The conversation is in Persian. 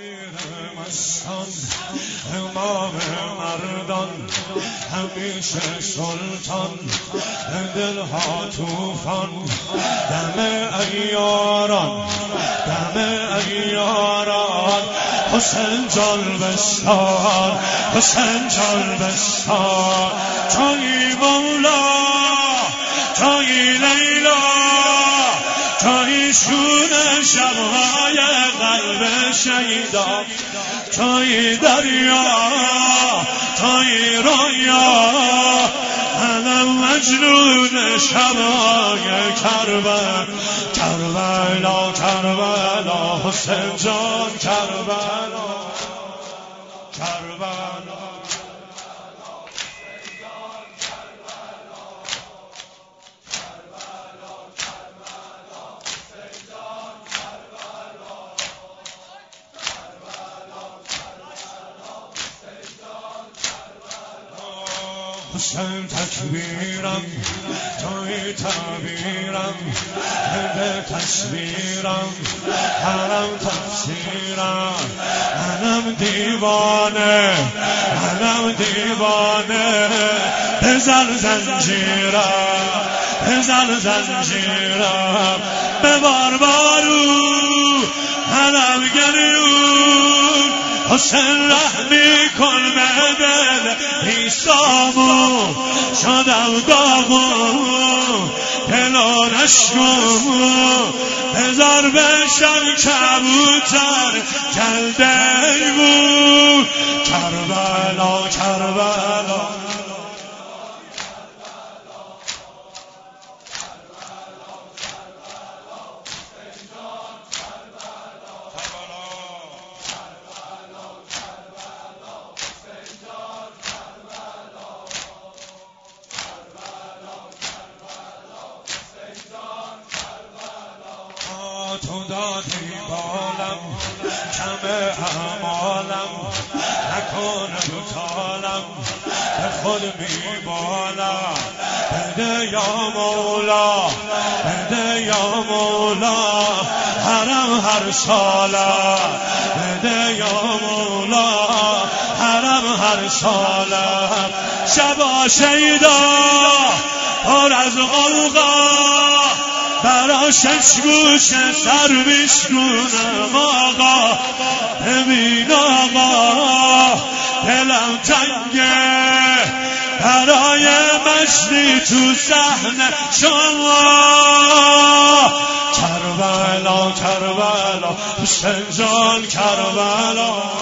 مستان امام مردان همیشه سلطان دلها توفان دم ایاران حسین جان بستان حسین جان بستان توی مولا توی لیلا توی شور شبهای قلب شیدا توی دریا توی رویا من مجنون شبهای کربلا حسین جان کربلا حسین تکبیرم توی تعبیرم به تصویرم حرم تفسیرم منم دیوانه بزن زنجیرم ببار بارو منم گریون حسین رحمی کن به دل ایسامو شدم داغون دلو نشکن بذار بشم کبوتر کلده بود کربلا تو دادی بالم کم اعمالم نکن بطالم به خود میبالم بده یا مولا حرم هر سالم بده یا مولا حرم هر سالم شبا شیدا پر از غوغا برا شش گوش سر بشکنم آقا ببین آقا دلم تنگه برای مشتی تو صحنه شما کربلا حسین جان کربلا